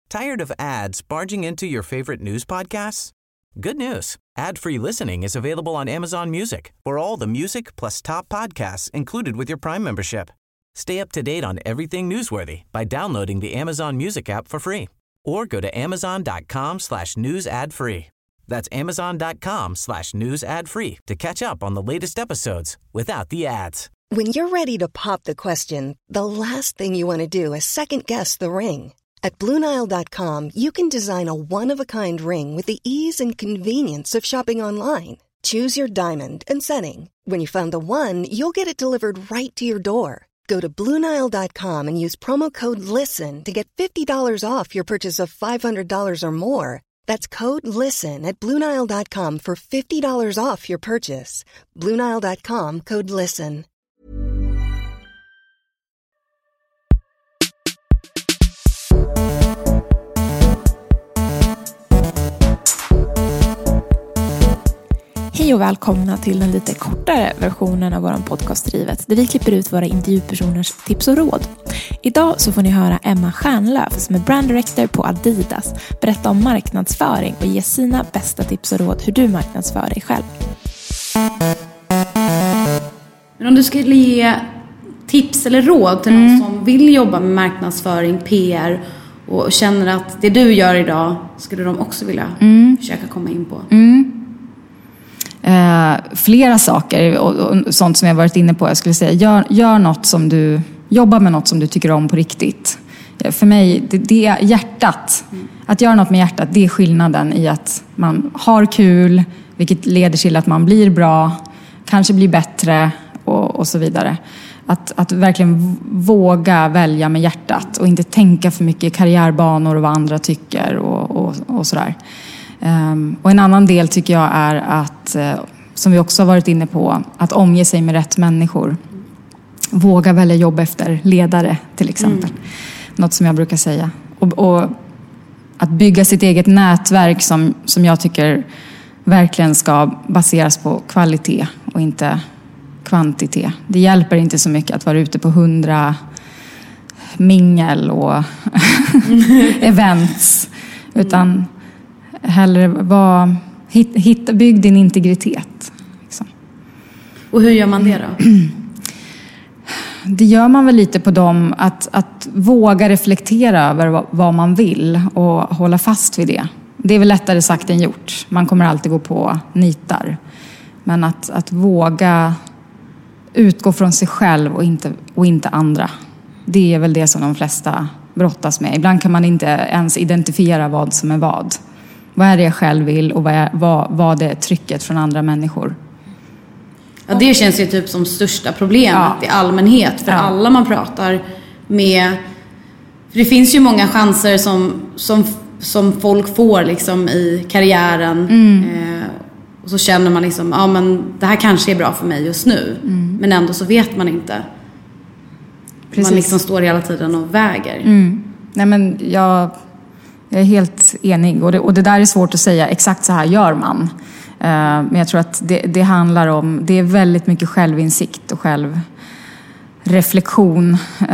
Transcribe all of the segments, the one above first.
Tired of ads barging into your favorite news podcasts? Good news. Ad-free listening is available on Amazon Music for all the music plus top podcasts included with your Prime membership. Stay up to date on everything newsworthy by downloading the Amazon Music app for free or go to amazon.com/news ad free. That's amazon.com/news ad free to catch up on the latest episodes without the ads. When you're ready to pop the question, the last thing you want to do is second guess the ring. At BlueNile.com, you can design a one-of-a-kind ring with the ease and convenience of shopping online. Choose your diamond and setting. When you find the one, you'll get it delivered right to your door. Go to BlueNile.com and use promo code LISTEN to get $50 off your purchase of $500 or more. That's code LISTEN at BlueNile.com for $50 off your purchase. BlueNile.com, code LISTEN. Hej och välkomna till den lite kortare versionen av vår podcast Drivet, där vi klipper ut våra intervjupersoners tips och råd. Idag så får ni höra Emma Stjärnlöf som är brand director på Adidas berätta om marknadsföring och ge sina bästa tips och råd hur du marknadsför dig själv. Men om du skulle ge tips eller råd till någon som vill jobba med marknadsföring, PR och känner att det du gör idag skulle de också vilja försöka komma in på? Flera saker och sånt som jag varit inne på. Jag skulle säga, gör något som du jobbar med, något som du tycker om på riktigt. För mig, det är hjärtat. Att göra något med hjärtat, det är skillnaden i att man har kul, vilket leder till att man blir bra, kanske blir bättre och så vidare. Att verkligen våga välja med hjärtat och inte tänka för mycket karriärbanor och vad andra tycker och sådär. Och en annan del tycker jag är att, som vi också har varit inne på, att omge sig med rätt människor. Våga välja jobb efter ledare till exempel. Något som jag brukar säga. Och att bygga sitt eget nätverk som jag tycker verkligen ska baseras på kvalitet och inte kvantitet. Det hjälper inte så mycket att vara ute på 100 mingel och events, utan hellre bygg din integritet. Liksom. Och hur gör man det då? Det gör man väl lite på dem att våga reflektera över vad man vill och hålla fast vid det. Det är väl lättare sagt än gjort. Man kommer alltid gå på nitar. Men att våga utgå från sig själv och inte andra. Det är väl det som de flesta brottas med. Ibland kan man inte ens identifiera vad som är vad. Vad är det jag själv vill och vad är trycket från andra människor? Ja, det känns ju typ som största problemet i allmänhet för alla man pratar med. För det finns ju många chanser som folk får liksom i karriären. Och så känner man liksom, ja men det här kanske är bra för mig just nu. Men ändå så vet man inte. Precis. Man liksom står hela tiden och väger. Nej men jag är helt enig. Och det där är svårt att säga, exakt så här gör man. Men jag tror att det handlar om, det är väldigt mycket självinsikt och självreflektion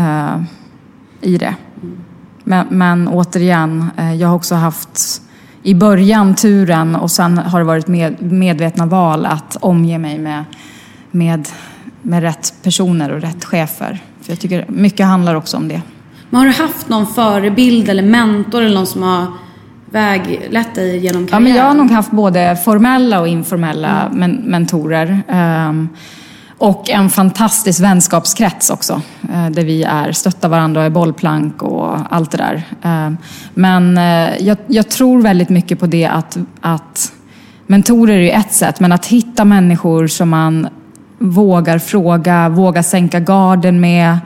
i det. Men återigen, jag har också haft i början turen och sen har det varit medvetna val att omge mig med rätt personer och rätt chefer. För jag tycker mycket handlar också om det. Men har du haft någon förebild eller mentor eller någon som har väglett dig genom karriären? Ja, men jag har nog haft både formella och informella mentorer. Och en fantastisk vänskapskrets också. Där vi stöttar varandra och är bollplank och allt det där. Men jag tror väldigt mycket på det att mentorer är ju ett sätt. Men att hitta människor som man vågar fråga, vågar sänka garden med.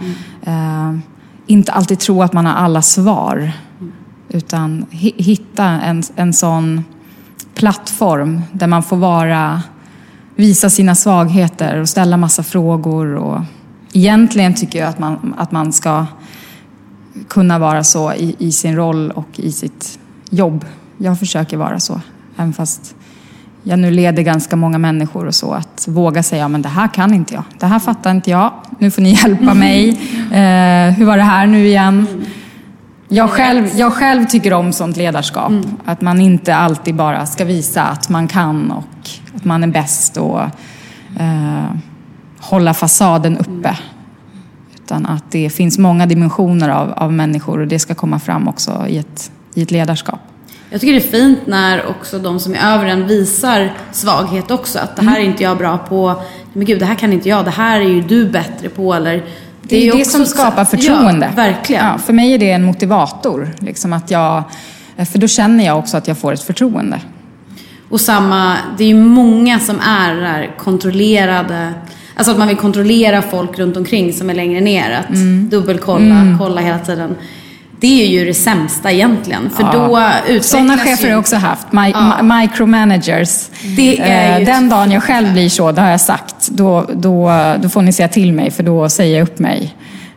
Inte alltid tro att man har alla svar. Utan hitta en sån plattform där man får visa sina svagheter och ställa massa frågor. Och egentligen tycker jag att man ska kunna vara så i sin roll och i sitt jobb. Jag försöker vara så, även fast jag nu leder ganska många människor och så, att våga säga, men det här kan inte jag, det här fattar inte jag, nu får ni hjälpa mig, hur var det här nu igen? Jag själv tycker om sånt ledarskap. Att man inte alltid bara ska visa att man kan och att man är bäst och hålla fasaden uppe. Utan att det finns många dimensioner av människor och det ska komma fram också i ett ledarskap. Jag tycker det är fint när också de som är över en visar svaghet också. Att det här är inte jag bra på. Men gud, det här kan inte jag. Det här är ju du bättre på. Eller, det är det som skapar förtroende. Ja, verkligen. Ja, för mig är det en motivator. Liksom att för då känner jag också att jag får ett förtroende. Och det är ju många som är där kontrollerade. Alltså att man vill kontrollera folk runt omkring som är längre ner. Att dubbelkolla, kolla hela tiden. Det är ju det sämsta egentligen. För då utvecklas sådana chefer har jag också haft. Micromanagers. Det är ju den dagen jag själv blir så, det har jag sagt. Då får ni säga till mig, för då säger jag upp mig.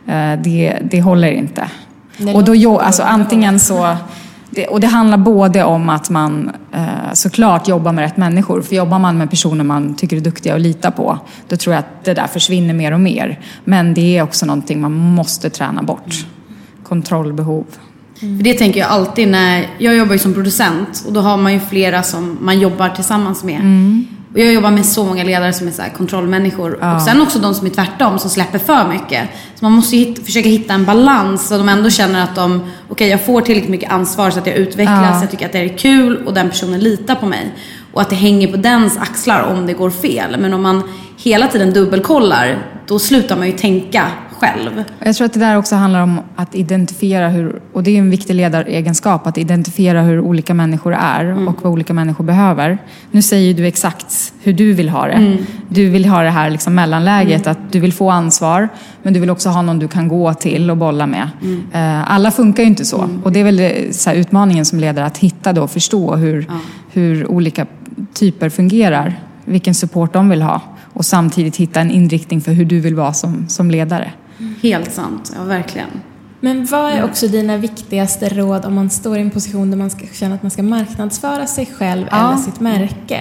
Det håller inte. Och då, alltså antingen så... Och det handlar både om att man såklart jobbar med rätt människor. För jobbar man med personer man tycker är duktiga och lita på, då tror jag att det där försvinner mer och mer. Men det är också någonting man måste träna bort. Kontrollbehov. För det tänker jag alltid när jag jobbar ju som producent. Och då har man ju flera som man jobbar tillsammans med. Och jag jobbar med så många ledare som är så här kontrollmänniskor. Och sen också de som är tvärtom, som släpper för mycket. Så man måste försöka hitta en balans så de ändå känner att jag får tillräckligt mycket ansvar så att jag utvecklas. Jag tycker att det är kul och den personen litar på mig. Och att det hänger på dens axlar om det går fel. Men om man hela tiden dubbelkollar, då slutar man ju tänka själv. Jag tror att det där också handlar om att identifiera och det är en viktig ledaregenskap, att identifiera hur olika människor är och vad olika människor behöver. Nu säger du exakt hur du vill ha det. Du vill ha det här liksom mellanläget, att du vill få ansvar, men du vill också ha någon du kan gå till och bolla med. Alla funkar ju inte så. Och det är väl så här utmaningen som ledare, att hitta då och förstå hur olika typer fungerar, vilken support de vill ha, och samtidigt hitta en inriktning för hur du vill vara som ledare. Helt sant, ja verkligen. Men vad är också dina viktigaste råd om man står i en position där man ska känna att man ska marknadsföra sig själv eller sitt märke?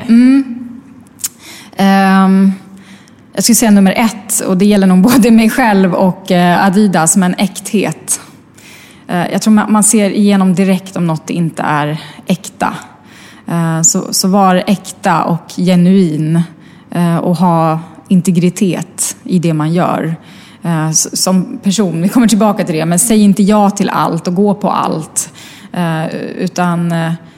Jag skulle säga nummer 1, och det gäller nog både mig själv och Adidas, men äkthet. Jag tror man ser igenom direkt om något inte är äkta. Så var äkta och genuin och ha integritet i det man gör. Som person, vi kommer tillbaka till det, men säg inte ja till allt och gå på allt, utan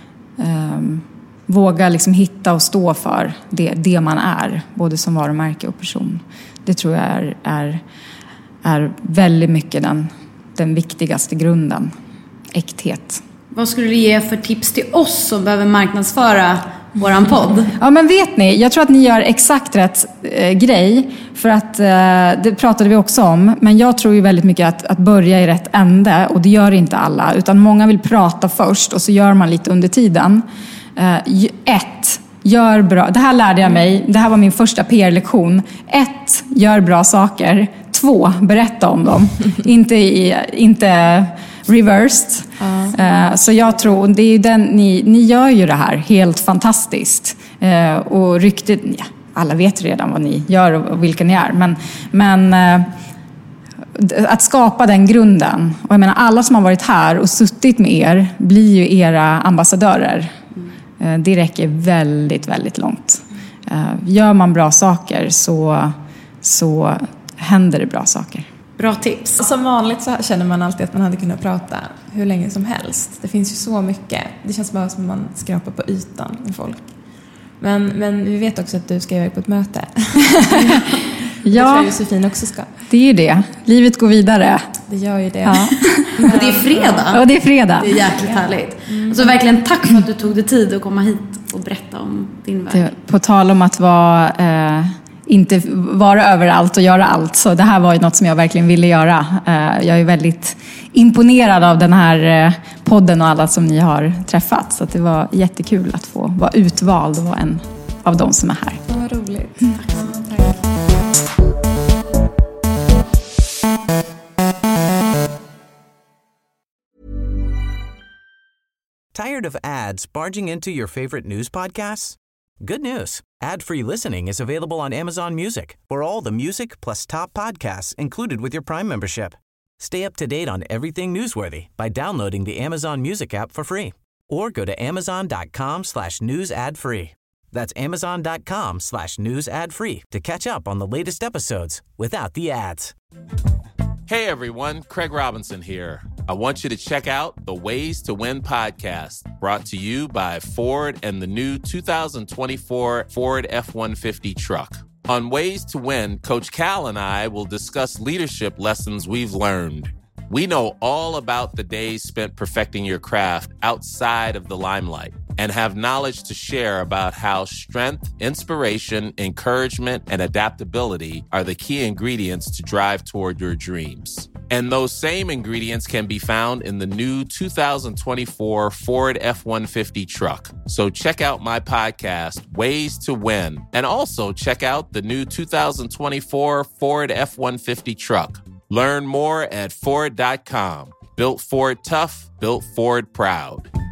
våga liksom hitta och stå för det man är, både som varumärke och person. Det tror jag är väldigt mycket den viktigaste grunden. Äkthet. Vad skulle du ge för tips till oss som behöver marknadsföra våran podd? Ja, men vet ni, jag tror att ni gör exakt rätt grej. För att det pratade vi också om. Men jag tror ju väldigt mycket att börja i rätt ände. Och det gör inte alla. Utan många vill prata först och så gör man lite under tiden. 1. Gör bra. Det här lärde jag mig. Det här var min första PR-lektion. 1. Gör bra saker. 2. Berätta om dem. Inte reversed. Så jag tror, det är ju ni gör ju det här helt fantastiskt. Och ryktet, alla vet redan vad ni gör och vilka ni är. Men att skapa den grunden. Och jag menar, alla som har varit här och suttit med er blir ju era ambassadörer. Det räcker väldigt, väldigt långt. Gör man bra saker så händer det bra saker. Bra tips. Som vanligt så känner man alltid att man hade kunnat prata hur länge som helst. Det finns ju så mycket. Det känns bara som att man skrapar på ytan med folk. Men vi vet också att du ska iväg på ett möte. Det tror jag Josefin också ska. Det är ju det. Livet går vidare. Det gör ju det. Ja. Och det är fredag. Ja, det är fredag. Det är jäkligt härligt. Så verkligen tack för att du tog dig tid att komma hit och berätta om din väg. På tal om att inte vara överallt och göra allt. Så det här var ju något som jag verkligen ville göra. Jag är väldigt imponerad av den här podden och alla som ni har träffat. Så det var jättekul att få vara utvald och vara en av de som är här. Det var roligt. Tack. Tired of ads barging into your favorite news podcasts? Good news. Ad-free listening is available on Amazon Music for all the music plus top podcasts included with your Prime membership. Stay up to date on everything newsworthy by downloading the Amazon Music app for free or go to amazon.com/news ad free. That's amazon.com/news ad free to catch up on the latest episodes without the ads. Hey everyone, Craig Robinson here. I want you to check out the Ways to Win podcast, brought to you by Ford and the new 2024 Ford F-150 truck. On Ways to Win, Coach Cal and I will discuss leadership lessons we've learned. We know all about the days spent perfecting your craft outside of the limelight and have knowledge to share about how strength, inspiration, encouragement, and adaptability are the key ingredients to drive toward your dreams. And those same ingredients can be found in the new 2024 Ford F-150 truck. So check out my podcast, Ways to Win, and also check out the new 2024 Ford F-150 truck. Learn more at Ford.com. Built Ford tough, built Ford proud.